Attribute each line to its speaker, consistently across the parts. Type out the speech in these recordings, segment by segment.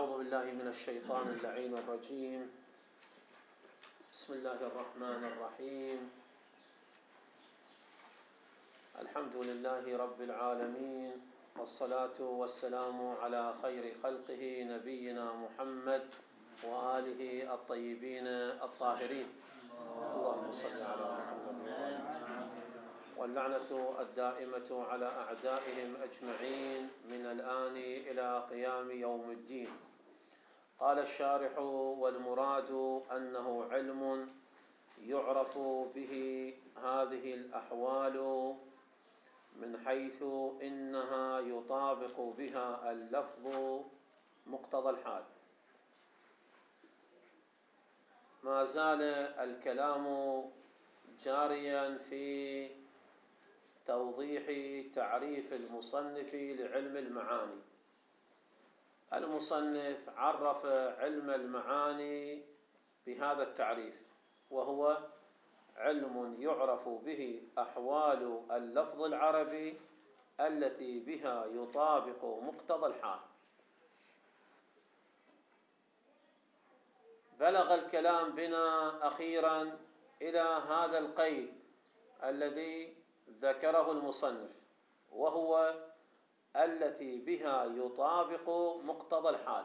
Speaker 1: أعوذ بالله من الشيطان اللعين الرجيم. بسم الله الرحمن الرحيم. الحمد لله رب العالمين، والصلاة والسلام على خير خلقه نبينا محمد وآله الطيبين الطاهرين. اللهم صل على محمد وآله. واللعنة الدائمة على أعدائهم أجمعين من الآن إلى قيام يوم الدين. قال الشارح: والمراد أنه علم يعرف به هذه الأحوال من حيث إنها يطابق بها اللفظ مقتضى الحال. ما زال الكلام جاريا في توضيح تعريف المصنف لعلم المعاني. المصنف عرف علم المعاني بهذا التعريف، وهو علم يعرف به أحوال اللفظ العربي التي بها يطابق مقتضى الحال. بلغ الكلام بنا أخيرا إلى هذا القيد الذي ذكره المصنف، وهو التي بها يطابق مقتضى الحال.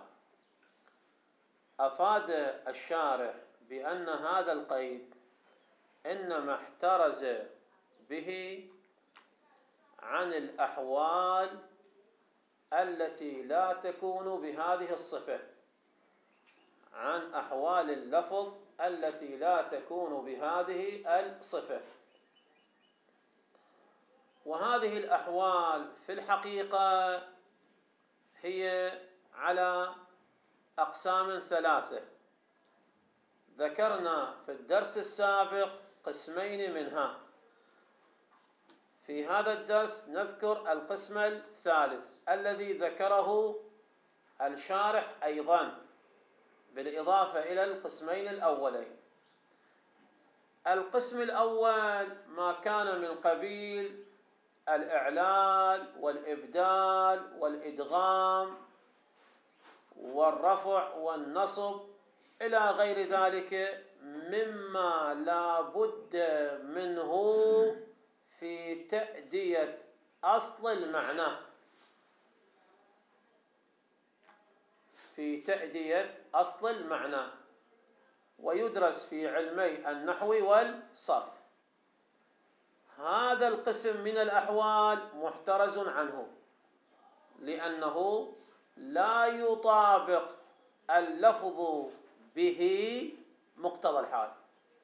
Speaker 1: أفاد الشارح بأن هذا القيد إنما احترز به عن الأحوال التي لا تكون بهذه الصفة، عن أحوال اللفظ التي لا تكون بهذه الصفة. وهذه الأحوال في الحقيقة هي على أقسام ثلاثة. ذكرنا في الدرس السابق قسمين منها، في هذا الدرس نذكر القسم الثالث الذي ذكره الشارح أيضا بالإضافة إلى القسمين الأولين. القسم الأول ما كان من قبيل الإعلال والإبدال والإدغام والرفع والنصب إلى غير ذلك مما لا بد منه في تأدية أصل المعنى، في تأدية أصل المعنى، ويدرس في علمي النحو والصرف. هذا القسم من الأحوال محترز عنه، لأنه لا يطابق اللفظ به مقتضى الحال.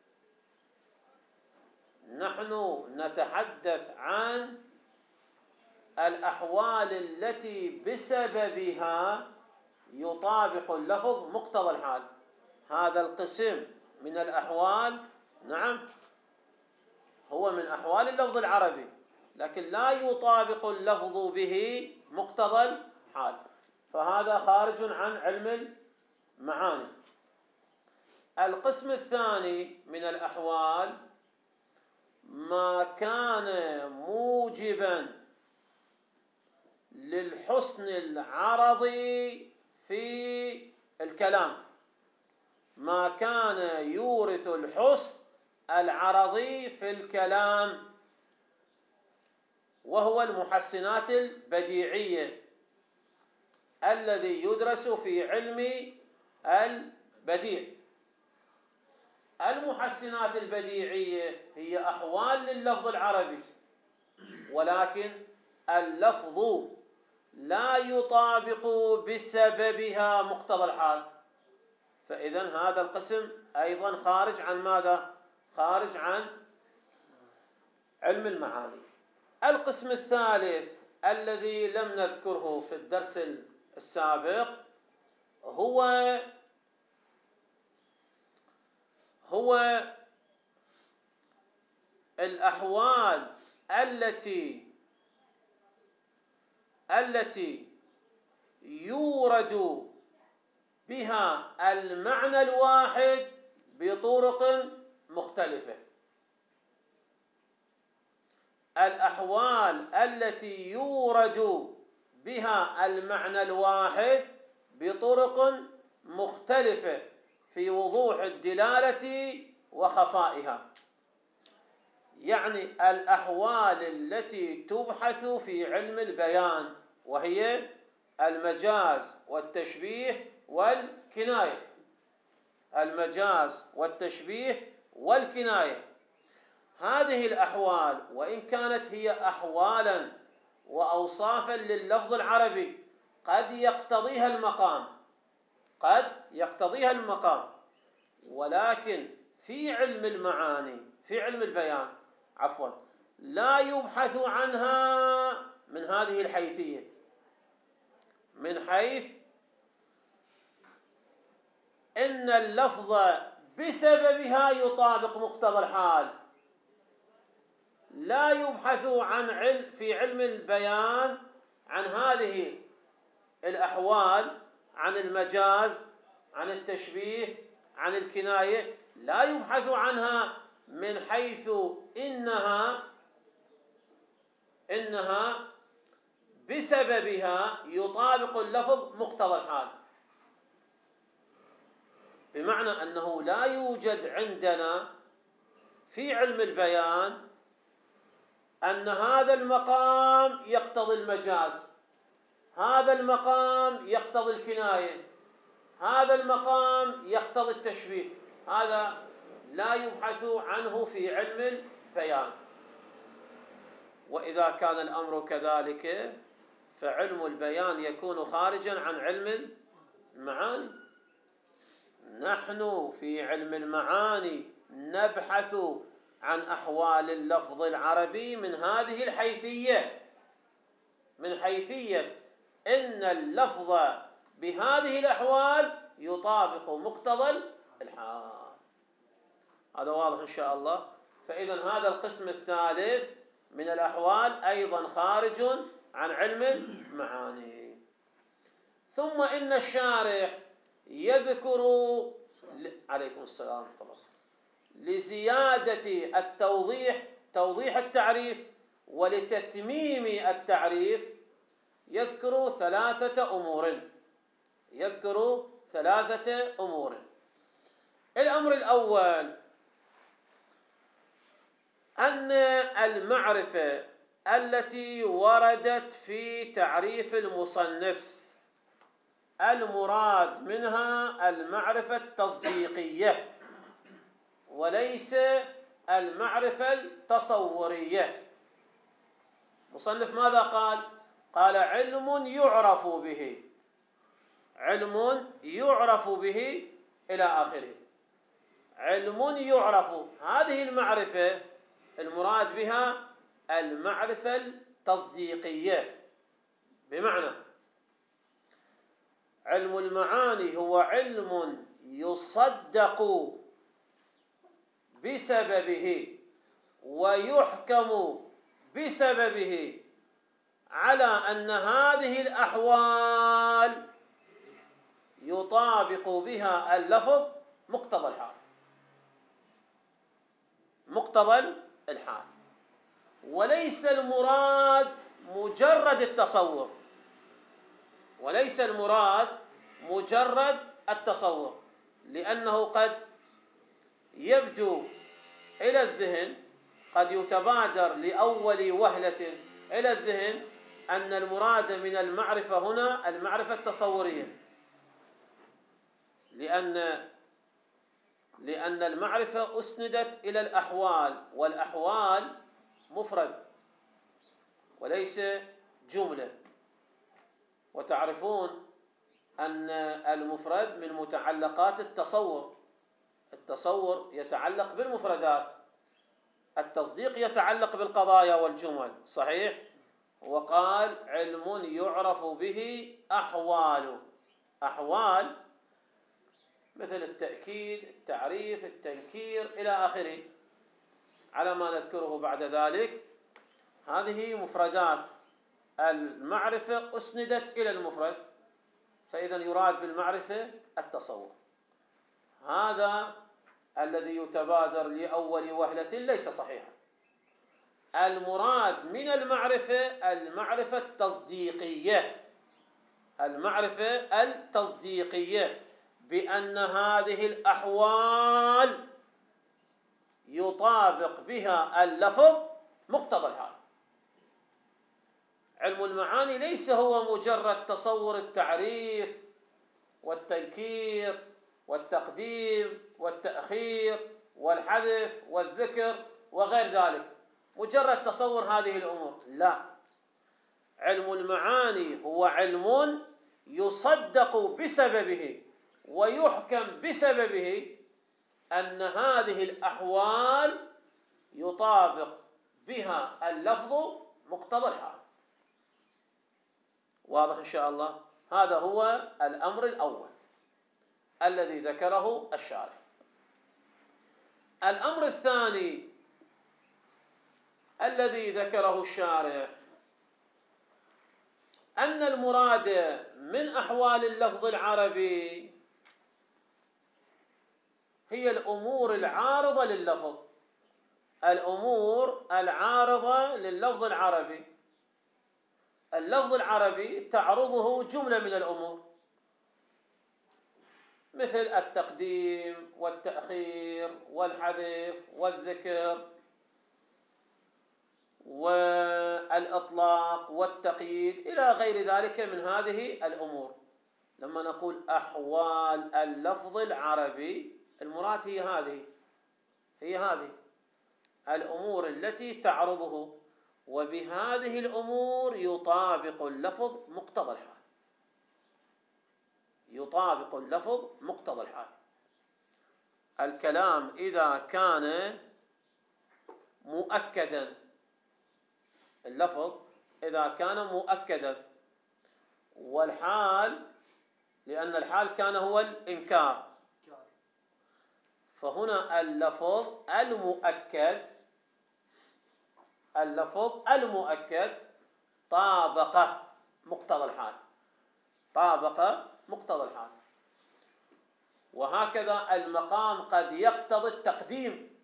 Speaker 1: نحن نتحدث عن الأحوال التي بسببها يطابق اللفظ مقتضى الحال. هذا القسم من الأحوال نعم هو من أحوال اللفظ العربي، لكن لا يطابق اللفظ به مقتضى الحال، فهذا خارج عن علم المعاني. القسم الثاني من الأحوال ما كان موجبا للحسن العرضي في الكلام، ما كان يورث الحسن العرضي في الكلام، وهو المحسنات البديعية الذي يدرس في علم البديع. المحسنات البديعية هي أحوال لللفظ العربي، ولكن اللفظ لا يطابق بسببها مقتضى الحال، فإذن هذا القسم أيضا خارج عن ماذا؟ خارج عن علم المعاني. القسم الثالث الذي لم نذكره في الدرس السابق هو الأحوال التي يورد بها المعنى الواحد بطرق مختلفة. الأحوال التي يورد بها المعنى الواحد بطرق مختلفة في وضوح الدلالة وخفائها. يعني الأحوال التي تبحث في علم البيان، وهي المجاز والتشبيه والكناية. المجاز والتشبيه والكناية، هذه الأحوال وإن كانت هي أحوالا وأوصافا لللفظ العربي قد يقتضيها المقام، ولكن في علم المعاني، في علم البيان لا يبحث عنها من هذه الحيثية، من حيث إن اللفظ بسببها يطابق مقتضى الحال. لا يبحث في علم البيان عن هذه الأحوال، عن المجاز، عن التشبيه، عن الكناية، لا يبحث عنها من حيث إنها بسببها يطابق اللفظ مقتضى الحال. بمعنى أنه لا يوجد عندنا في علم البيان أن هذا المقام يقتضي المجاز، هذا المقام يقتضي الكناية، هذا المقام يقتضي التشبيه. هذا لا يبحث عنه في علم البيان. وإذا كان الأمر كذلك فعلم البيان يكون خارجا عن علم المعاني. نحن في علم المعاني نبحث عن أحوال اللفظ العربي من هذه الحيثية، من حيثية إن اللفظ بهذه الأحوال يطابق مقتضى الحال. هذا واضح إن شاء الله. فإذا هذا القسم الثالث من الأحوال أيضا خارج عن علم المعاني. ثم إن الشارح يذكر عليكم السلام طبعا لزيادة توضيح التعريف ولتتميم التعريف يذكر ثلاثة أمور. الأمر الأول أن المعرفة التي وردت في تعريف المصنف المراد منها المعرفة التصديقية وليس المعرفة التصورية. مصنف ماذا قال؟ قال علم يعرف به إلى آخره. علم يعرف، هذه المعرفة المراد بها المعرفة التصديقية. بمعنى علم المعاني هو علم يصدق بسببه ويحكم بسببه على أن هذه الأحوال يطابق بها اللفظ مقتضى الحال. وليس المراد مجرد التصور، لأنه قد يبدو إلى الذهن، قد يتبادر لأول وهلة إلى الذهن أن المراد من المعرفة هنا المعرفة التصورية، لأن المعرفة أسندت إلى الأحوال، والأحوال مفرد وليس جملة. وتعرفون أن المفرد من متعلقات التصور يتعلق بالمفردات، التصديق يتعلق بالقضايا والجمل، صحيح؟ وقال علم يعرف به أحوال مثل التأكيد، التعريف، التنكير إلى آخره، على ما نذكره بعد ذلك. هذه مفردات المعرفة أسندت إلى المفرد، فإذا يراد بالمعرفة التصور. هذا الذي يتبادر لأول وهلة ليس صحيحا. المراد من المعرفة التصديقية، المعرفة التصديقية بأن هذه الأحوال يطابق بها اللفظ مقتضى الحال. علم المعاني ليس هو مجرد تصور التعريف والتنكير والتقديم والتأخير والحذف والذكر وغير ذلك، مجرد تصور هذه الأمور. لا، علم المعاني هو علم يصدق بسببه ويحكم بسببه أن هذه الأحوال يطابق بها اللفظ مقتضى الحال. واضح إن شاء الله؟ هذا هو الأمر الأول الذي ذكره الشارح. الأمر الثاني الذي ذكره الشارح أن المراد من أحوال اللفظ العربي هي الأمور العارضة لللفظ، الأمور العارضة لللفظ العربي. اللفظ العربي تعرضه جملة من الأمور، مثل التقديم والتأخير والحذف والذكر والإطلاق والتقييد إلى غير ذلك من هذه الأمور. لما نقول أحوال اللفظ العربي المراد هي هذه الأمور التي تعرضه، وبهذه الأمور يطابق اللفظ مقتضى الحال. يطابق اللفظ مقتضى الحال. الكلام إذا كان مؤكدا، اللفظ إذا كان مؤكدا، والحال لأن الحال كان هو الإنكار، فهنا اللفظ المؤكد طابق مقتضى الحال، طابق مقتضى الحال. وهكذا المقام قد يقتضي التقديم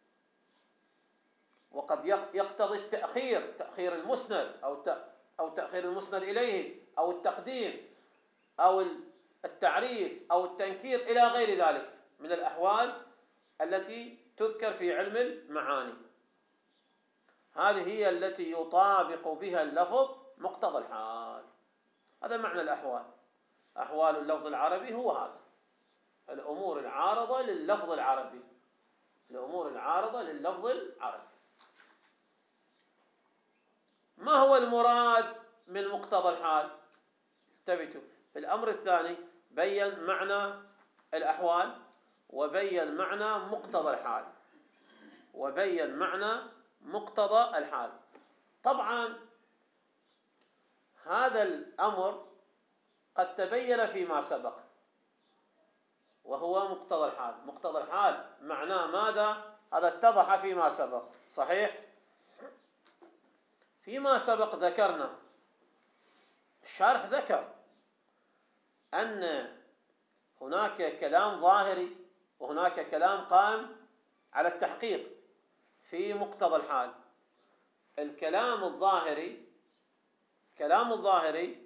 Speaker 1: وقد يقتضي التأخير، تأخير المسند أو تأخير المسند إليه، أو التقديم أو التعريف أو التنكير إلى غير ذلك من الأحوال التي تذكر في علم المعاني. هذه هي التي يطابق بها اللفظ مقتضى الحال. هذا معنى الأحوال. أحوال اللفظ العربي هو هذا، الأمور العارضة لللفظ العربي، الأمور العارضة لللفظ العربي. ما هو المراد من مقتضى الحال؟ انتبهوا، في الأمر الثاني بين معنى الأحوال وبين معنى مقتضى الحال، وبين معنى مقتضى الحال. طبعا هذا الأمر قد تبين فيما سبق، وهو مقتضى الحال. مقتضى الحال معناه ماذا؟ هذا اتضح فيما سبق، صحيح؟ فيما سبق ذكرنا، الشارح ذكر أن هناك كلام ظاهري وهناك كلام قائم على التحقيق في مقتضى الحال. الكلام الظاهري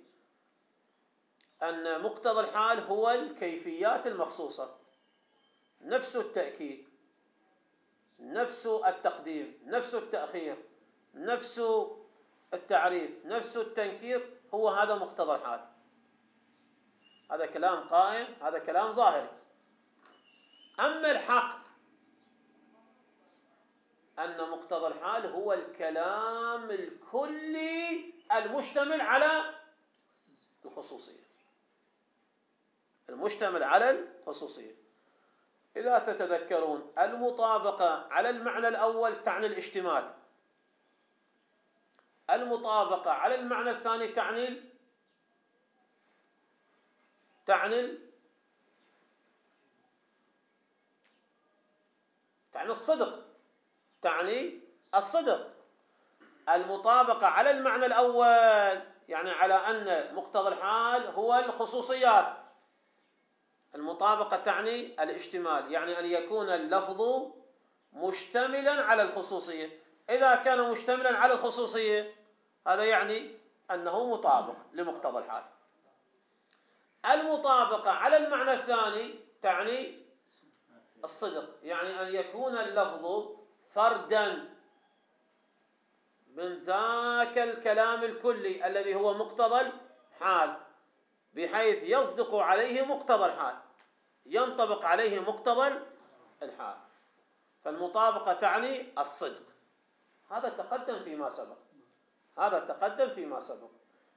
Speaker 1: أن مقتضى الحال هو الكيفيات المخصوصة، نفس التأكيد، نفس التقديم، نفس التأخير، نفس التعريف، نفس التنكير، هو هذا مقتضى الحال. هذا كلام قائم، هذا كلام ظاهري. أما الحق أن مقتضى الحال هو الكلام الكلي المشتمل على الخصوصية، المشتمل على الخصوصية. إذا تتذكرون، المطابقة على المعنى الأول تعني الاشتمال، المطابقة على المعنى الثاني تعني الصدق. المطابقة على المعنى الأول يعني على أن مقتضى الحال هو الخصوصيات، المطابقة تعني الاشتمال، يعني أن يكون اللفظ مشتملا على الخصوصية. إذا كان مشتملا على الخصوصية هذا يعني أنه مطابق لمقتضى الحال. المطابقة على المعنى الثاني تعني الصدق، يعني أن يكون اللفظ فردا من ذاك الكلام الكلي الذي هو مقتضى الحال، بحيث يصدق عليه مقتضى الحال، ينطبق عليه مقتضى الحال. فالمطابقة تعني الصدق. هذا تقدم فيما سبق، هذا تقدم فيما سبق.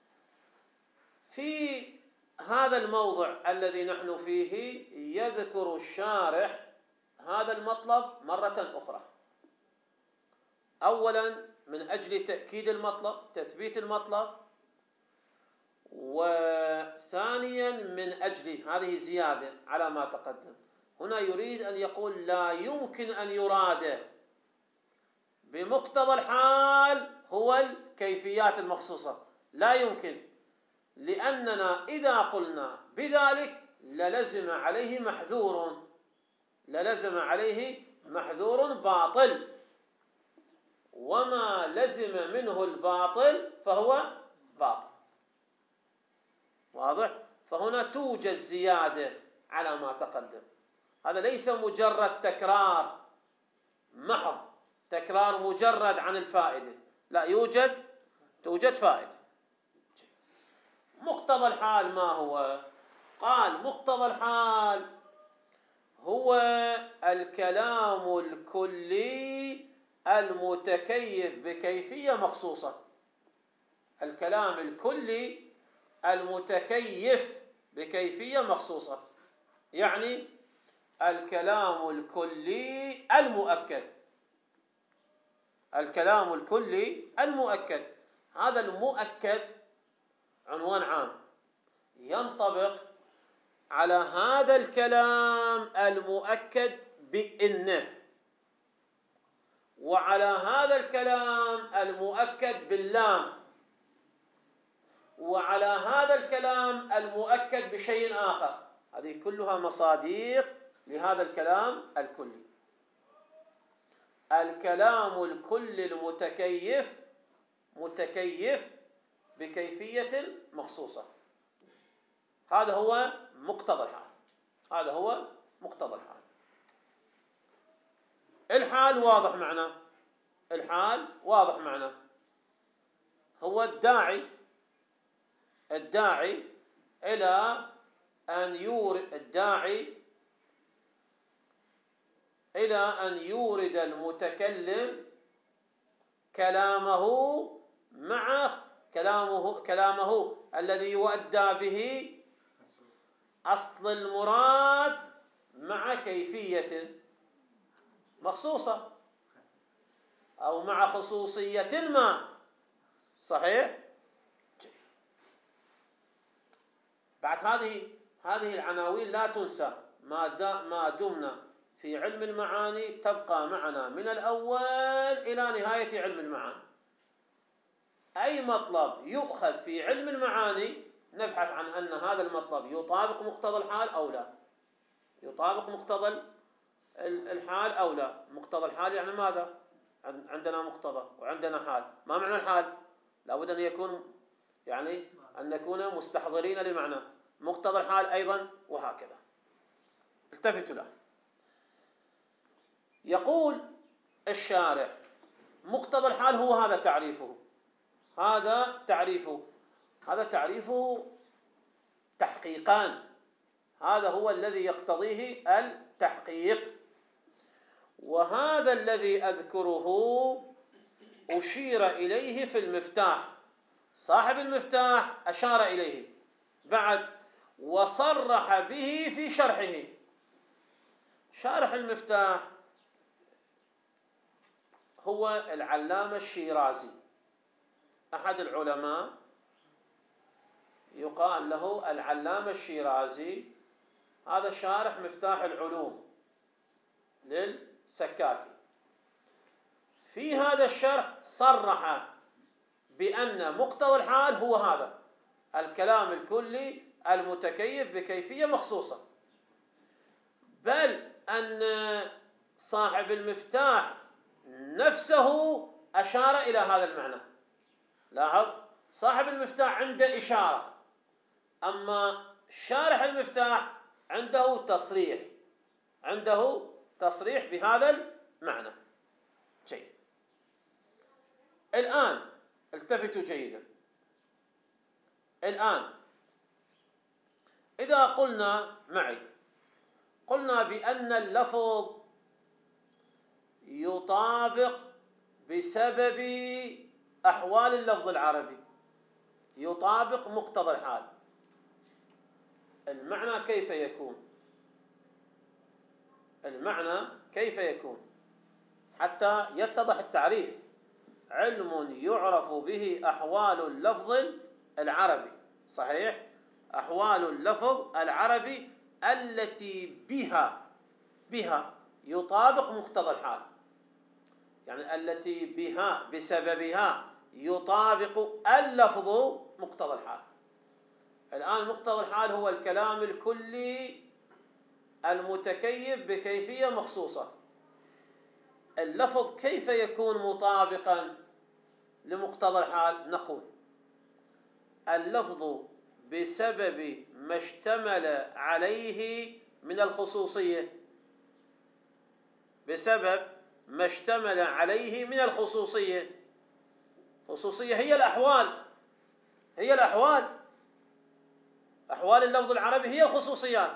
Speaker 1: في هذا الموضع الذي نحن فيه يذكر الشارح هذا المطلب مرة أخرى، أولا من أجل تأكيد المطلب، تثبيت المطلب، وثانيا من أجل هذه زيادة على ما تقدم. هنا يريد أن يقول لا يمكن أن يراد بمقتضى الحال هو الكيفيات المخصوصة، لا يمكن، لأننا إذا قلنا بذلك للزم عليه محذور، للزم عليه محذور باطل، وما لزم منه الباطل فهو باطل. واضح؟ فهنا توجد زيادة على ما تقدم. هذا ليس مجرد تكرار محض، تكرار مجرد عن الفائدة، لا، توجد فائدة. مقتضى الحال ما هو؟ قال مقتضى الحال هو الكلام الكلي المتكيف بكيفية مخصوصة. الكلام الكلي المتكيف بكيفية مخصوصة، يعني الكلام الكلي المؤكد. الكلام الكلي المؤكد، هذا المؤكد عنوان عام ينطبق على هذا الكلام المؤكد بإنه، وعلى هذا الكلام المؤكد باللام، وعلى هذا الكلام المؤكد بشيء آخر. هذه كلها مصاديق لهذا الكلام الكلي. الكلام الكلي المتكيف متكيف بكيفية مخصوصة، هذا هو مقتضى الحال، هذا هو مقتضى الحال. الحال واضح معناه، الحال واضح معناه، هو الداعي إلى أن يورد المتكلم كلامه مع كلامه الذي يؤدى به أصل المراد مع كيفية مخصوصة أو مع خصوصية ما. صحيح؟ بعد هذه العناوين لا تنسى ما دمنا في علم المعاني، تبقى معنا من الأول إلى نهاية علم المعاني. أي مطلب يؤخذ في علم المعاني نبحث عن أن هذا المطلب يطابق مقتضى الحال أو لا، يطابق مقتضى الحال أو لا. مقتضى الحال يعني ماذا؟ عندنا مقتضى وعندنا حال. ما معنى الحال؟ لابد أن يكون، يعني أن نكون مستحضرين لمعنى مقتضى الحال أيضا، وهكذا. التفتوا له. يقول الشارح مقتضى الحال هو هذا تعريفه، هذا تعريفه تحقيقان، هذا هو الذي يقتضيه التحقيق. وهذا الذي أذكره أشير إليه في المفتاح، صاحب المفتاح أشار إليه بعد وصرح به في شرحه. شارح المفتاح هو العلامة الشيرازي، أحد العلماء يقال له العلامة الشيرازي، هذا شارح مفتاح العلوم للسكاكي. في هذا الشرح صرح بأن مقتضى الحال هو هذا الكلام الكلي المتكيف بكيفية مخصوصة، بل أن صاحب المفتاح نفسه أشار إلى هذا المعنى. لاحظ، صاحب المفتاح عنده إشارة، أما شارح المفتاح عنده تصريح بهذا المعنى. جيد. الآن التفتوا جيدا. الآن إذا قلنا معي، قلنا بأن اللفظ يطابق بسبب أحوال اللفظ العربي، يطابق مقتضى الحال. المعنى كيف يكون؟ المعنى كيف يكون حتى يتضح التعريف؟ علم يعرف به أحوال اللفظ العربي، صحيح؟ أحوال اللفظ العربي التي بها يطابق مقتضى الحال، يعني التي بها بسببها يطابق اللفظ مقتضى الحال. الآن مقتضى الحال هو الكلام الكلي المتكيف بكيفية مخصوصة. اللفظ كيف يكون مطابقا لمقتضى الحال؟ نقول اللفظ بسبب ما اشتمل عليه من الخصوصية، بسبب ما اشتمل عليه من الخصوصية. خصوصية هي الأحوال، أحوال اللفظ العربي هي الخصوصيات.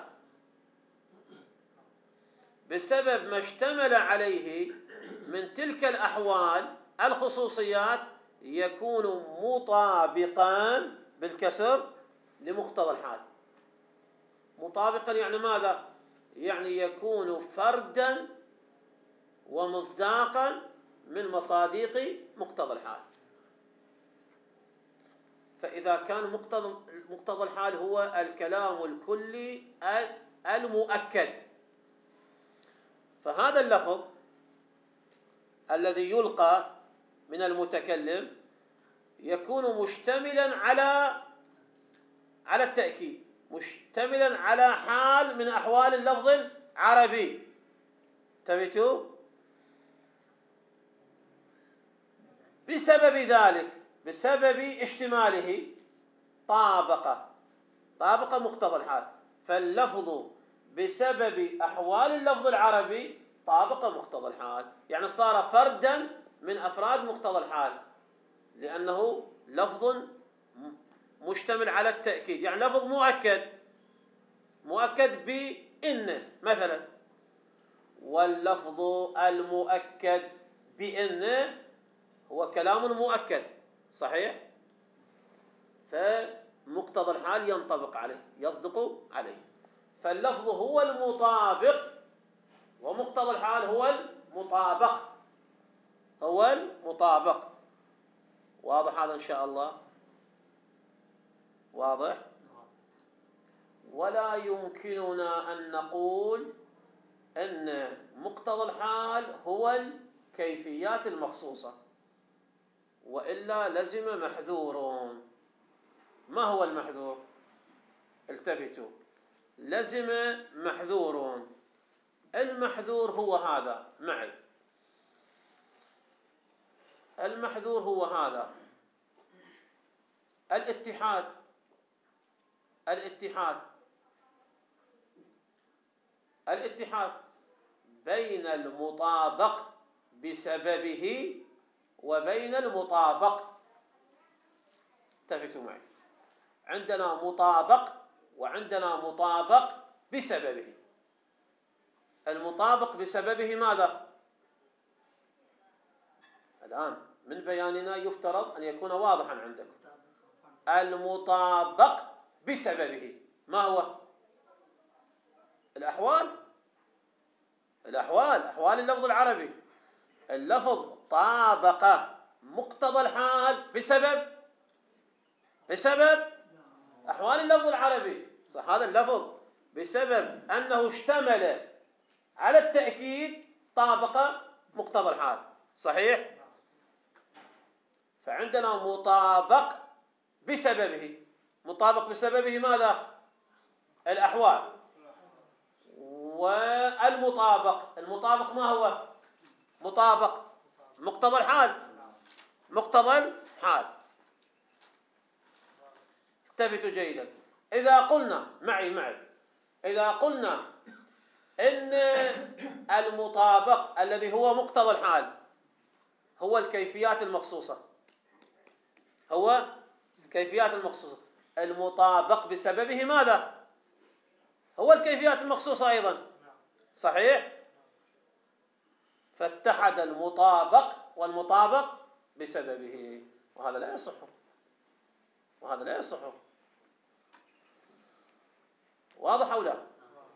Speaker 1: بسبب ما اشتمل عليه من تلك الأحوال الخصوصيات يكون مطابقا بالكسر لمقتضى الحال. مطابقا يعني ماذا؟ يعني يكون فردا ومصداقا من مصاديق مقتضى الحال. فإذا كان مقتضى الحال هو الكلام الكلي المؤكد، فهذا اللفظ الذي يلقى من المتكلم يكون مشتملا على التأكيد، مشتملا على حال من أحوال اللفظ العربي. انتبهتوا؟ بسبب ذلك، بسبب اشتماله طابق مقتضى الحال. فاللفظ بسبب أحوال اللفظ العربي طابق مقتضى الحال، يعني صار فردا من أفراد مقتضى الحال، لأنه لفظ مشتمل على التأكيد، يعني لفظ مؤكد بإن مثلا. واللفظ المؤكد بإن هو كلام مؤكد، صحيح؟ فمقتضى الحال ينطبق عليه، يصدق عليه. فاللفظ هو المطابق ومقتضى الحال هو المطابق. واضح هذا إن شاء الله؟ واضح؟ ولا يمكننا أن نقول أن مقتضى الحال هو الكيفيات المخصوصة، وإلا لزم محذور. ما هو المحذور؟ التفتوا. لزم محذور. المحذور هو هذا معي. المحذور هو هذا: الاتحاد بين المطابق بسببه وبين المطابق. التفتوا معي. عندنا مطابق وعندنا مطابق بسببه. المطابق بسببه ماذا؟ الآن من بياننا يفترض أن يكون واضحا عندكم. المطابق بسببه ما هو؟ أحوال اللفظ العربي. اللفظ طابق مقتضى الحال بسبب أحوال اللفظ العربي. صح، هذا اللفظ بسبب أنه اشتمل على التأكيد طابق مقتضى الحال، صحيح؟ فعندنا مطابق بسببه ماذا؟ الأحوال. المطابق ما هو؟ مطابق مقتضى الحال. التفتوا جيدا. إذا قلنا معي إذا قلنا إن المطابق الذي هو مقتضى الحال هو الكيفيات المخصوصة، هو الكيفيات المخصوصة، المطابق بسببه ماذا؟ هو الكيفيات المخصوصة أيضا، صحيح؟ فاتحد المطابق والمطابق بسببه، وهذا لا يصح، وهذا لا يصح. واضح أو لا؟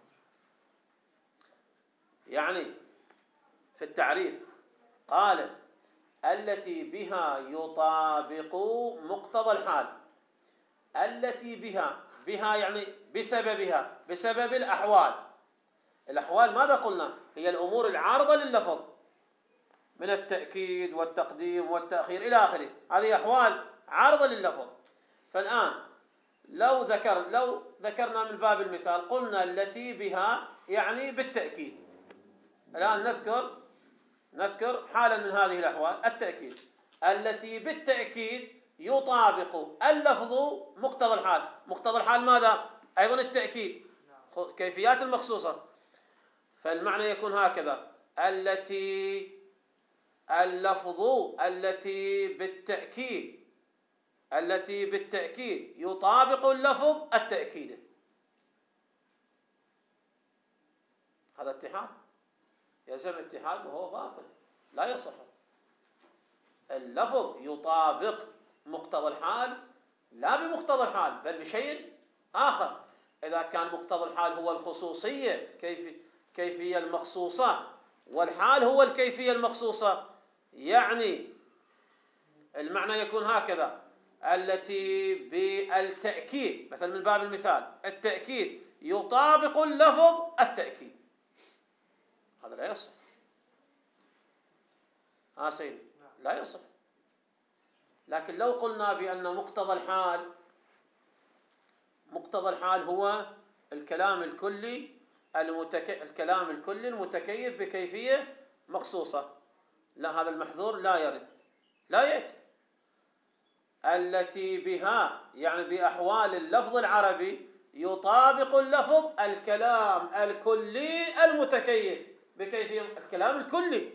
Speaker 1: يعني في التعريف قال التي بها يطابق مقتضى الحال، التي بها يعني بسببها، بسبب الأحوال. الأحوال ماذا قلنا؟ هي الأمور العارضة لللفظ من التأكيد والتقديم والتأخير إلى آخره، هذه أحوال عارضة لللفظ. فالآن لو ذكرنا من باب المثال قلنا التي بها يعني بالتأكيد. الآن نذكر حالا من هذه الأحوال التأكيد التي بالتأكيد يطابق اللفظ مقتضى الحال. مقتضى الحال ماذا؟ أيضا التأكيد، كيفيات المخصوصة. فالمعنى يكون هكذا: التي اللفظ التي بالتأكيد يطابق اللفظ التأكيد. هذا اتحاد، يلزم اتحاد وهو باطل لا يصح. اللفظ يطابق مقتضى الحال لا بمقتضى الحال بل بشيء آخر. إذا كان مقتضى الحال هو الخصوصية كيفية المخصوصة، والحال هو الكيفية المخصوصة، يعني المعنى يكون هكذا: التي بالتأكيد، مثلا من باب المثال التأكيد يطابق اللفظ التأكيد، هذا لا يصح. سيدي لا يصح. لكن لو قلنا بأن مقتضى الحال هو الكلام الكلي المتكيف بكيفية مخصوصة، لا، هذا المحذور لا يرد، لا يأتي. التي بها يعني بأحوال اللفظ العربي يطابق اللفظ الكلام الكلي المتكيف بكيفية الكلام الكلي.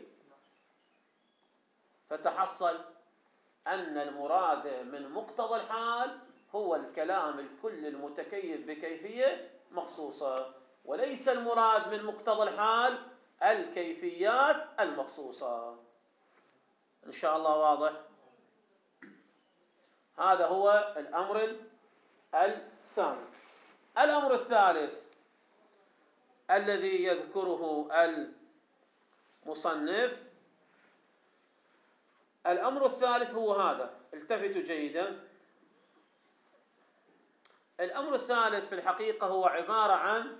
Speaker 1: فتحصل أن المراد من مقتضى الحال هو الكلام الكلي المتكيف بكيفية مخصوصة، وليس المراد من مقتضى الحال الكيفيات المخصوصة. إن شاء الله واضح. هذا هو الأمر الثاني. الأمر الثالث الذي يذكره المصنف، الأمر الثالث هو هذا، التفتوا جيدا. الأمر الثالث في الحقيقة هو عبارة عن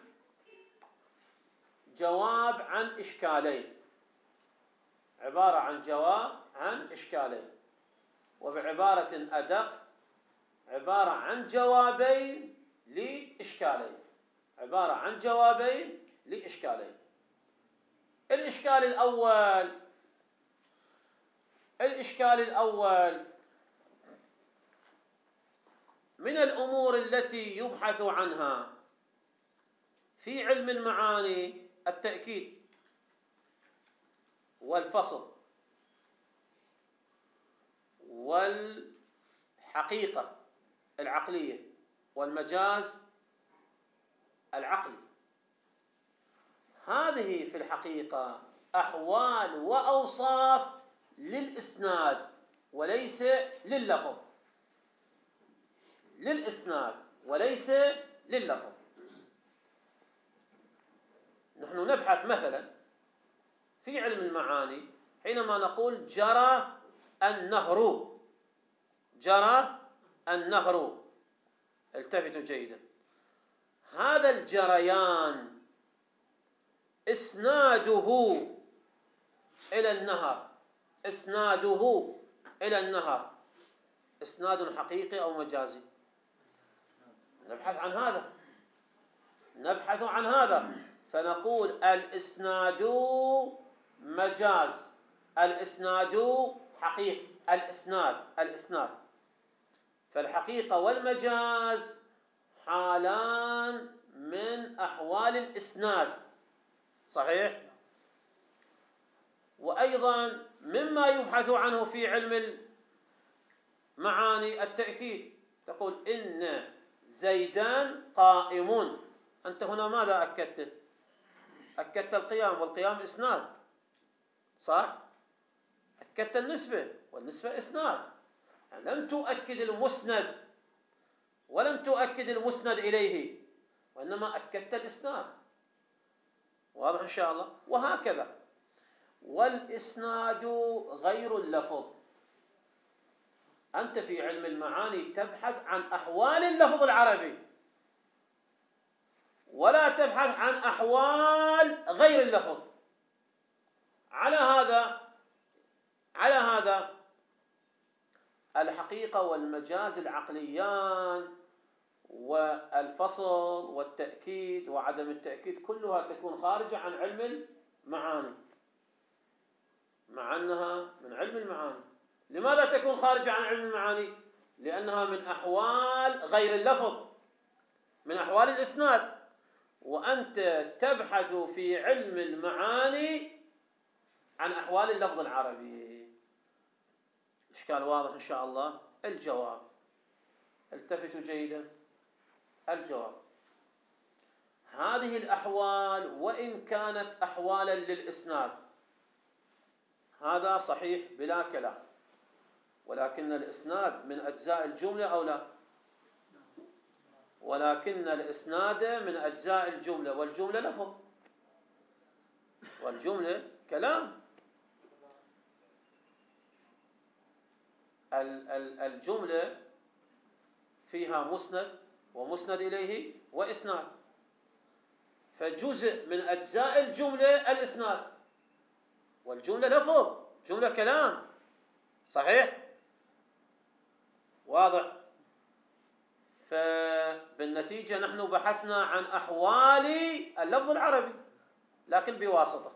Speaker 1: جواب عن إشكالين، عبارة عن جواب عن إشكالين، وبعبارة أدق عبارة عن جوابين لإشكالين، عبارة عن جوابين لإشكالين. الإشكال الأول من الأمور التي يبحث عنها في علم المعاني التأكيد والفصل والحقيقة العقلية والمجاز العقلي. هذه في الحقيقة أحوال وأوصاف للإسناد وليس لللفظ، للإسناد وليس لللفظ. نحن نبحث مثلا في علم المعاني حينما نقول جرى النهر، جرى النهر، التفتوا جيدا، هذا الجريان إسناده إلى النهر، إسناده إلى النهر إسناد حقيقي أو مجازي؟ نبحث عن هذا، فنقول الإسناد مجاز، الإسناد حقيقي، الإسناد. فالحقيقة والمجاز حالان من أحوال الإسناد، صحيح؟ وأيضا مما يبحث عنه في علم المعاني التأكيد، تقول إن زيدان قائم، أنت هنا ماذا أكدت؟ أكدت القيام، والقيام إسناد، صح؟ أكدت النسبة، والنسبة إسناد، يعني لم تؤكد المسند ولم تؤكد المسند إليه، وإنما أكدت الإسناد. واضح إن شاء الله؟ وهكذا. والإسناد غير اللفظ، أنت في علم المعاني تبحث عن أحوال اللفظ العربي، ولا تبحث عن أحوال غير اللفظ. على هذا الحقيقة والمجاز العقليان والفصل والتأكيد وعدم التأكيد كلها تكون خارجة عن علم المعاني، مع أنها من علم المعاني. لماذا تكون خارجة عن علم المعاني؟ لأنها من أحوال غير اللفظ، من أحوال الإسناد، وأنت تبحث في علم المعاني عن أحوال اللفظ العربي. إشكال واضح إن شاء الله؟ الجواب، التفتوا جيدا، الجواب: هذه الأحوال وإن كانت أحوالا للإسناد، هذا صحيح بلا كلام، ولكن الإسناد من أجزاء الجملة أو لا؟ ولكن الإسناد من أجزاء الجملة، والجملة لفظ، والجملة كلام. الجملة فيها مسند ومسند إليه وإسناد، فجزء من أجزاء الجملة الإسناد، والجملة لفظ، جملة كلام، صحيح؟ واضح؟ فبالنتيجة نحن بحثنا عن أحوال اللفظ العربي، لكن بواسطة.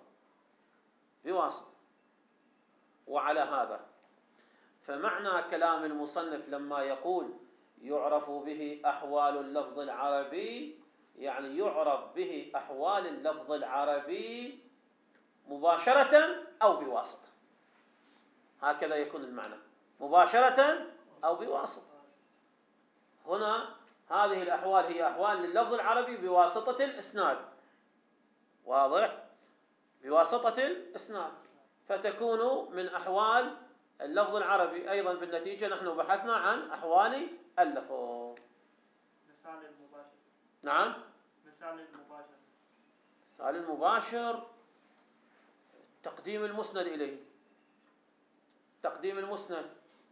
Speaker 1: وعلى هذا فمعنى كلام المصنف لما يقول يعرف به أحوال اللفظ العربي، يعني يعرف به أحوال اللفظ العربي مباشرة أو بواسطة. هكذا يكون المعنى، مباشرة أو بواسطة. هنا هذه الأحوال هي أحوال لللفظ العربي بواسطة الإسناد، واضح؟ بواسطة الإسناد، فتكون من أحوال اللفظ العربي. أيضا بالنتيجة نحن بحثنا عن أحوال اللفظ.
Speaker 2: مثال المباشر.
Speaker 1: نعم،
Speaker 2: مثال المباشر.
Speaker 1: مثال المباشر تقديم المسند إليه، تقديم المسند،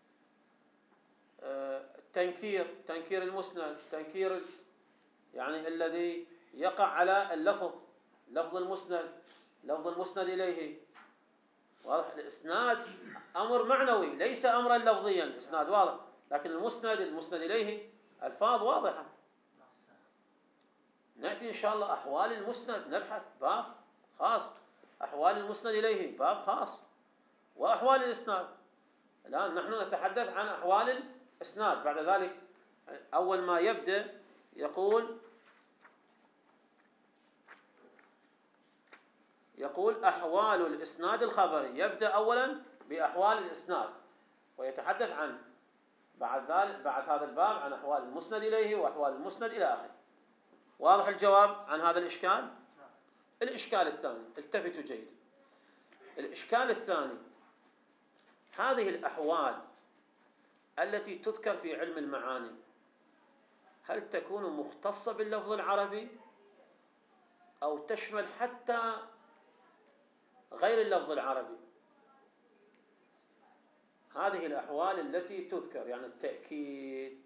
Speaker 1: تنكير المسند، تنكير يعني الذي يقع على اللفظ، لفظ المسند، لفظ المسند إليه. واضح؟ الإسناد أمر معنوي ليس أمرا لفظيا، الإسناد واضح، لكن المسند إليه ألفاظ واضحة. نأتي إن شاء الله أحوال المسند، نبحث باب خاص، أحوال المسند إليه باب خاص، وأحوال الإسناد. الآن نحن نتحدث عن أحوال الإسناد. بعد ذلك أول ما يبدأ يقول أحوال الإسناد الخبري، يبدأ أولا بأحوال الإسناد، ويتحدث عن بعد هذا الباب عن أحوال المسند إليه وأحوال المسند إلى آخره. واضح الجواب عن هذا الإشكال؟ الإشكال الثاني، التفتوا جيدا، الإشكال الثاني: هذه الأحوال التي تذكر في علم المعاني هل تكون مختصة باللفظ العربي أو تشمل حتى غير اللفظ العربي؟ هذه الأحوال التي تذكر، يعني التأكيد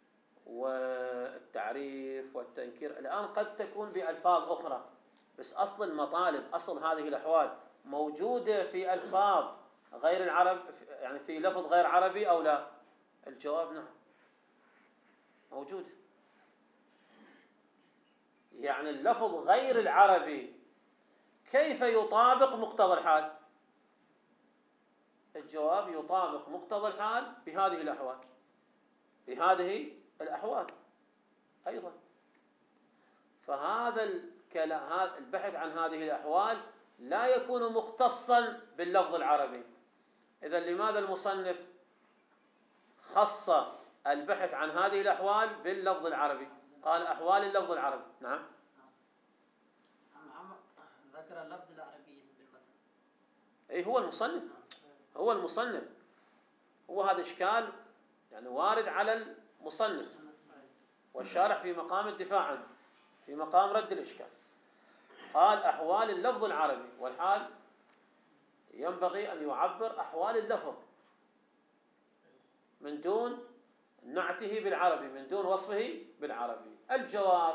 Speaker 1: والتعريف والتنكير، الآن قد تكون بألفاظ أخرى، بس أصل المطالب، أصل هذه الأحوال موجودة في ألفاظ غير العرب، يعني في لفظ غير عربي أو لا؟ الجواب نعم، موجود. يعني اللفظ غير العربي كيف يطابق مقتضى الحال؟ الجواب: يطابق مقتضى الحال بهذه الأحوال، بهذه الأحوال أيضا. هذا البحث عن هذه الأحوال لا يكون مختصا باللفظ العربي. إذا لماذا المصنف خص البحث عن هذه الأحوال باللفظ العربي؟ قال أحوال اللفظ العربي. نعم،
Speaker 3: ذكر اللفظ العربي بالمثل.
Speaker 1: أي هو المصنف هو هذا إشكال يعني وارد على المصنف، والشارح في مقام الدفاع عنه، في مقام رد الإشكال. قال أحوال اللفظ العربي، والحال ينبغي أن يعبر أحوال اللفظ من دون نعته بالعربي، من دون وصفه بالعربي. الجواب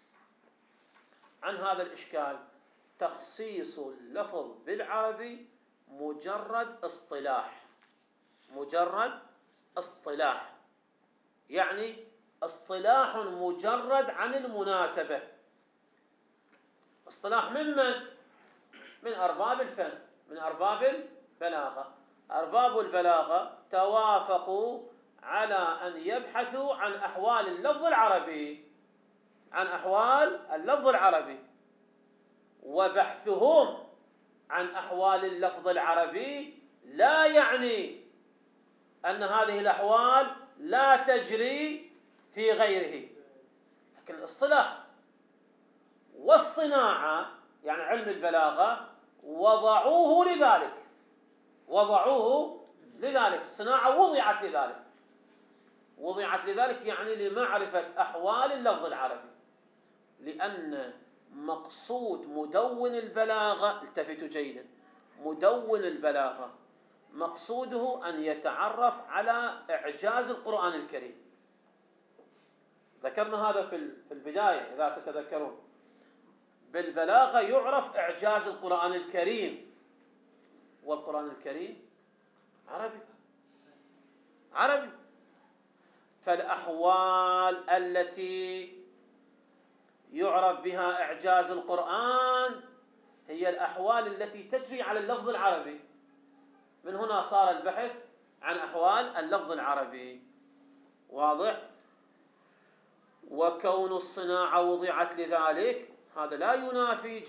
Speaker 1: عن هذا الإشكال تخصيص اللفظ بالعربي مجرد اصطلاح، يعني اصطلاح مجرد عن المناسبة. اصطلاح من أرباب الفن، من أرباب البلاغة. أرباب البلاغة توافقوا على أن يبحثوا عن أحوال اللفظ العربي، وبحثهم عن أحوال اللفظ العربي لا يعني أن هذه الأحوال لا تجري في غيره، لكن الاصطلاح والصناعة يعني علم البلاغة وضعوه لذلك. الصناعة وضعت لذلك يعني لمعرفة أحوال اللفظ العربي، لأن مقصود مدون البلاغة، التفتوا جيدا، مدون البلاغة مقصوده أن يتعرف على إعجاز القرآن الكريم. ذكرنا هذا في البداية إذا تتذكرون. بالبلاغة يعرف إعجاز القرآن الكريم، والقرآن الكريم عربي. فالأحوال التي يعرف بها إعجاز القرآن هي الأحوال التي تجري على اللفظ العربي. من هنا صار البحث عن أحوال اللفظ العربي. واضح؟ وكون الصناعة وضعت لذلك هذا لا ينافي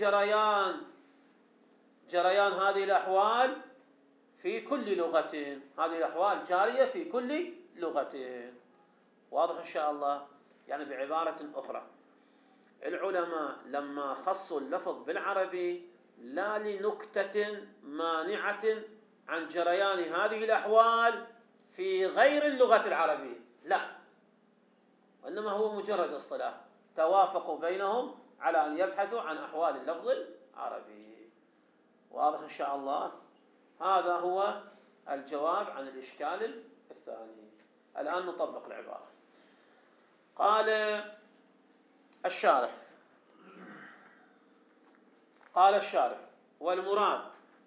Speaker 1: جريان هذه الأحوال في كل لغة. هذه الأحوال جارية في كل لغة. واضح إن شاء الله؟ يعني بعبارة أخرى، العلماء لما خصوا اللفظ بالعربي لا لنكتة مانعة عن جريان هذه الأحوال في غير اللغة العربية، لا، وإنما هو مجرد اصطلاح توافقوا بينهم على أن يبحثوا عن أحوال اللفظ العربي. واضح إن شاء الله؟ هذا هو الجواب عن الإشكال الثاني. الآن نطبق العبارة. قال الشارح والمراد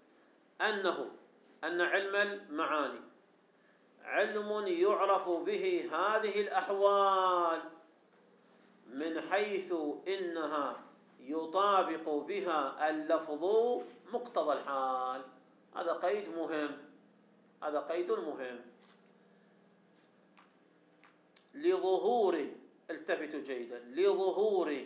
Speaker 1: أن علم المعاني علم يعرف به هذه الأحوال من حيث إنها يطابق بها اللفظ مقتضى الحال. هذا قيد مهم. لظهور، التفتوا جيدا، لظهور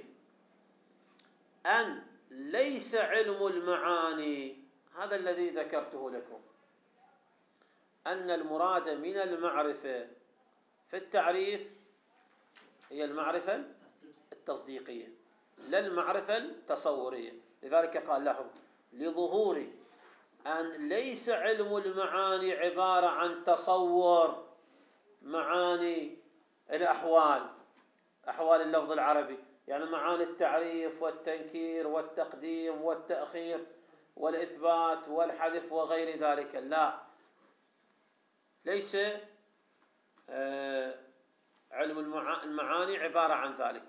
Speaker 1: أن ليس علم المعاني، هذا الذي ذكرته لكم، أن المراد من المعرفة في التعريف هي المعرفة التصديقية لا المعرفة التصورية. لذلك قال له لظهور أن ليس علم المعاني عبارة عن تصور معاني الأحوال، أحوال اللفظ العربي، يعني معاني التعريف والتنكير والتقديم والتأخير والإثبات والحذف وغير ذلك. لا، ليس علم المعاني عبارة عن ذلك.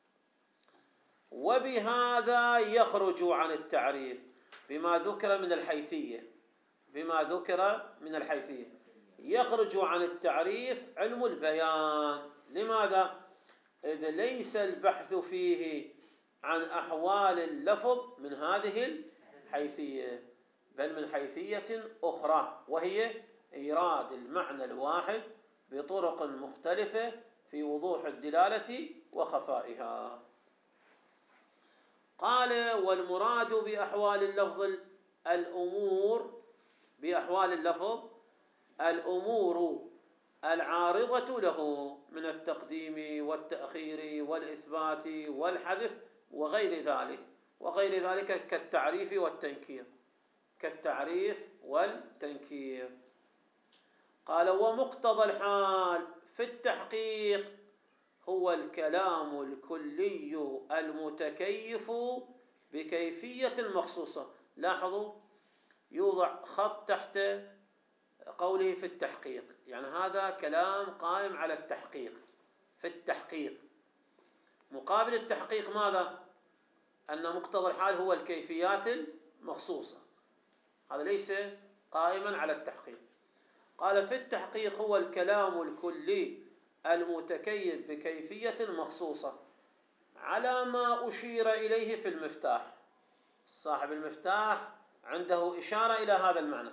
Speaker 1: وبهذا يخرج عن التعريف بما ذكر من الحيثية يخرج عن التعريف علم البيان. لماذا؟ إذ ليس البحث فيه عن أحوال اللفظ من هذه الحيثية، بل من حيثية أخرى، وهي إيراد المعنى الواحد بطرق مختلفة في وضوح الدلالة وخفائها. قال والمراد بأحوال اللفظ الأمور العارضة له من التقديم والتأخير والإثبات والحذف وغير ذلك كالتعريف والتنكير. قال ومقتضى الحال في التحقيق هو الكلام الكلي المتكيف بكيفية مخصوصة. لاحظوا يوضع خط تحت قوله في التحقيق، يعني هذا كلام قائم على التحقيق. في التحقيق مقابل التحقيق ماذا؟ أن مقتضى الحال هو الكيفيات المخصوصة، هذا ليس قائما على التحقيق. قال في التحقيق هو الكلام الكلي المتكيف بكيفية مخصوصة على ما أشير إليه في المفتاح. صاحب المفتاح عنده إشارة إلى هذا المعنى،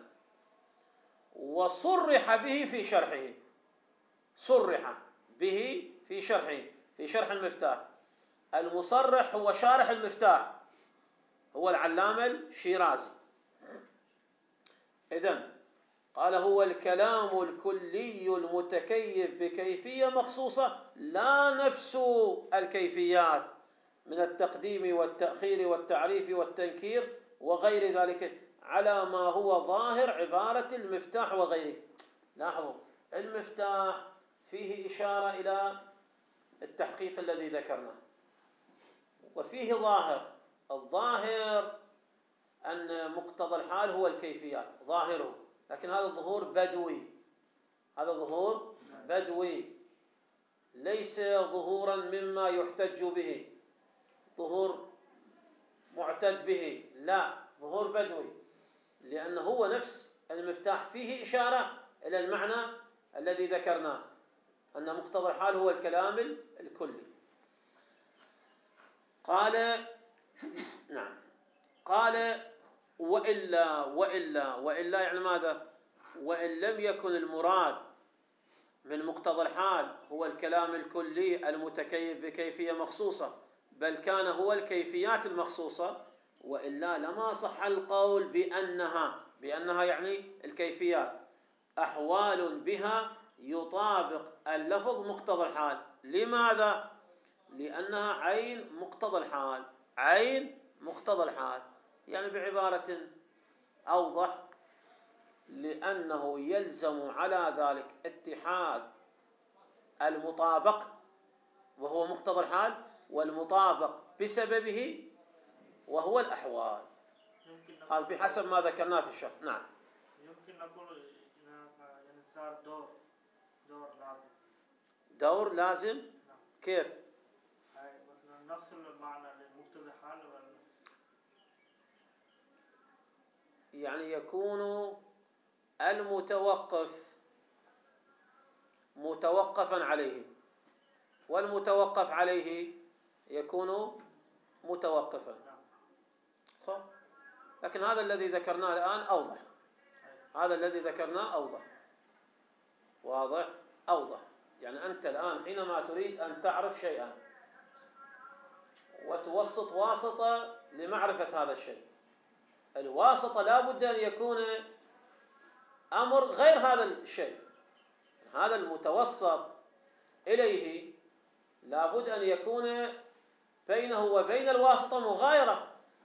Speaker 1: وصرح به في شرحه. صرح به في شرحه، في شرح المفتاح. المصرح هو شارح المفتاح، هو العلامة الشيرازي. إذن قال هو الكلام الكلي المتكيف بكيفية مخصوصة، لا نفس الكيفيات من التقديم والتأخير والتعريف والتنكير وغير ذلك، على ما هو ظاهر عبارة المفتاح وغيره. لاحظوا المفتاح فيه إشارة إلى التحقيق الذي ذكرناه، وفيه الظاهر أن مقتضى الحال هو الكيفيات ظاهره، لكن هذا الظهور بدوي، ليس ظهورا مما يحتج به، ظهور معتد به، لا، ظهور بدوي، لأنه هو نفس المفتاح فيه إشارة إلى المعنى الذي ذكرناه، أن مقتضى الحال هو الكلام الكلي. قال نعم، قال وإلا يعني ماذا؟ وإن لم يكن المراد من مقتضى الحال هو الكلام الكلي المتكيف بكيفية مخصوصة، بل كان هو الكيفيات المخصوصة، وإلا لما صح القول بأنها يعني الكيفيات أحوال بها يطابق اللفظ مقتضى الحال. لماذا؟ لأنها عين مقتضى الحال، يعني بعبارة أوضح، لأنه يلزم على ذلك اتحاد المطابق وهو مقتضى الحال، والمطابق بسببه وهو الأحوال. هذا بحسب ما ذكرناه في الشرح. نعم.
Speaker 2: يمكن نقول يعني صار
Speaker 1: دور لازم.
Speaker 2: نعم.
Speaker 1: كيف؟
Speaker 2: مثلا نفس المعنى لمقتضى الحال
Speaker 1: يعني يكون المتوقف متوقفا عليه، والمتوقف عليه يكون متوقفا. لكن هذا الذي ذكرناه الآن أوضح، أوضح. يعني أنت الآن حينما تريد أن تعرف شيئا وتوسط واسطة لمعرفة هذا الشيء، الواسطة لا بد أن يكون أمر غير هذا الشيء. هذا المتوسط إليه لا بد أن يكون بينه وبين الواسطة مغايرة.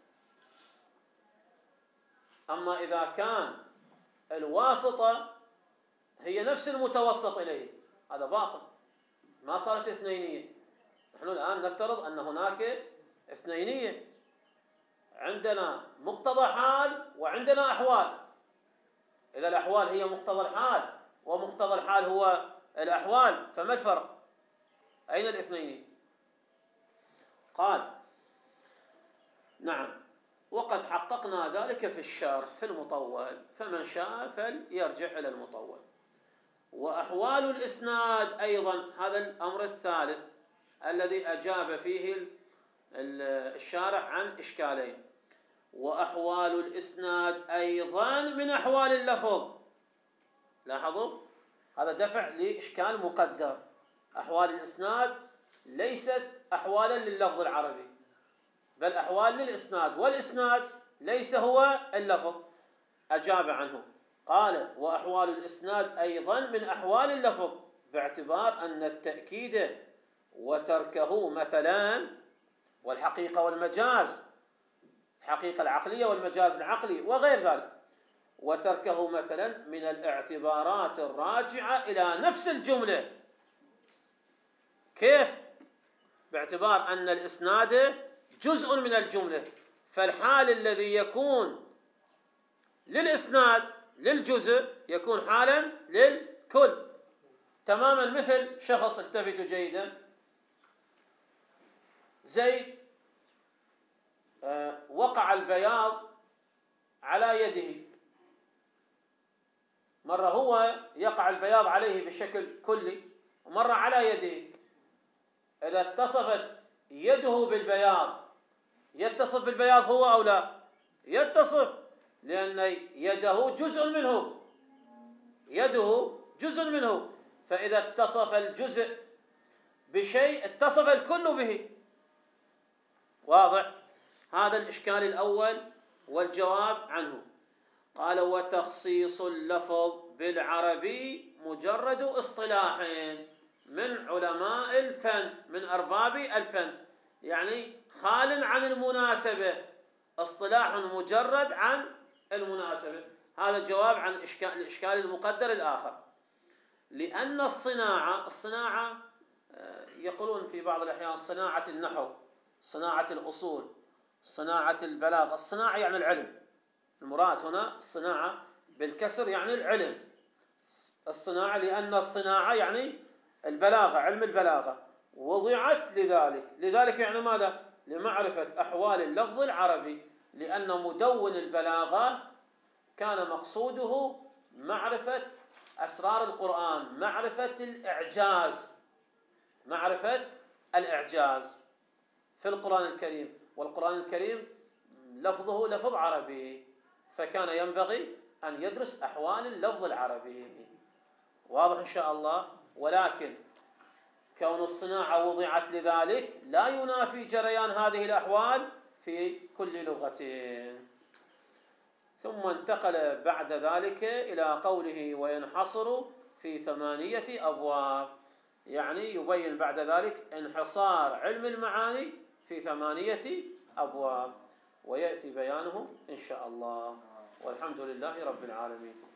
Speaker 1: أما إذا كان الواسطة هي نفس المتوسط إليه، هذا باطل، ما صارت اثنينية. نحن الآن نفترض أن هناك اثنينية، عندنا مقتضى حال وعندنا أحوال. إذا الأحوال هي مقتضى الحال ومقتضى الحال هو الأحوال، فما الفرق؟ أين الاثنين؟ قال نعم، وقد حققنا ذلك في الشرح في المطول، فمن شاء فليرجع إلى المطول. وأحوال الإسناد أيضا، هذا الأمر الثالث الذي أجاب فيه الشارح عن إشكالين. وأحوال الإسناد أيضا من أحوال اللفظ. لاحظوا هذا دفع لإشكال مقدر. أحوال الإسناد ليست أحوالا لللفظ العربي، بل أحوال للإسناد، والإسناد ليس هو اللفظ. أجاب عنه قال: وأحوال الإسناد أيضا من أحوال اللفظ، باعتبار أن التأكيد وتركه مثلا، والحقيقة والمجاز، الحقيقة العقلية والمجاز العقلي وغير ذلك، وتركه مثلا من الاعتبارات الراجعة إلى نفس الجملة. كيف؟ باعتبار أن الإسناد جزء من الجملة، فالحال الذي يكون للإسناد للجزء يكون حالا للكل تماما. مثل شخص، التفتوا جيدا، زيد وقع البياض على يده، مرة هو يقع البياض عليه بشكل كلي ومرة على يده. إذا اتصفت يده بالبياض، يتصف بالبياض هو أو لا؟ يتصف، لأن يده جزء منه، يده جزء منه، فإذا اتصف الجزء بشيء اتصف الكل به. واضح؟ هذا الإشكال الأول والجواب عنه. قال: وتخصيص اللفظ بالعربي مجرد اصطلاح من علماء الفن، من أرباب الفن، يعني خال عن المناسبة، اصطلاح مجرد عن المناسبة. هذا الجواب عن الإشكال المقدر الآخر. لأن الصناعة يقولون في بعض الأحيان صناعة النحو، صناعة الأصول، صناعة البلاغة. الصناعة يعني العلم، المراد هنا الصناعة بالكسر يعني العلم. الصناعة لأن الصناعة يعني البلاغة، علم البلاغة، وضعت لذلك يعني ماذا؟ لمعرفة أحوال اللفظ العربي، لأن مدون البلاغة كان مقصوده معرفة أسرار القرآن، معرفة الإعجاز في القرآن الكريم، والقرآن الكريم لفظه لفظ عربي، فكان ينبغي أن يدرس أحوال اللفظ العربي. واضح إن شاء الله؟ ولكن كون الصناعة وضعت لذلك لا ينافي جريان هذه الأحوال في كل لغة. ثم انتقل بعد ذلك إلى قوله: وينحصر في 8 أبواب، يعني يبين بعد ذلك انحصار علم المعاني في 8 أبواب، ويأتي بيانه إن شاء الله. والحمد لله رب العالمين.